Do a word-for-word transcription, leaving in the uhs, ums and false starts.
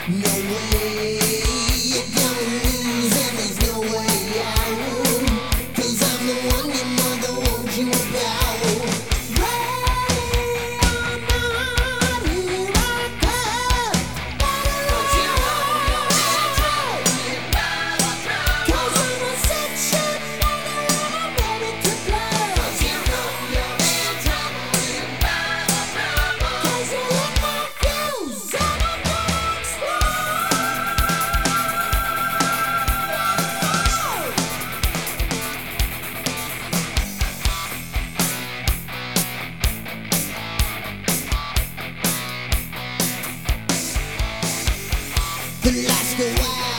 No way you're gonna lose, and there's no way out. Cause I'm the one your mother warned you about. Ready or not, here I come. Put your hands up, cause I'm a section mother and I'm ready to blow. Put your hands up, cause you lit my fuse and I'm gonna explode. The lights go out.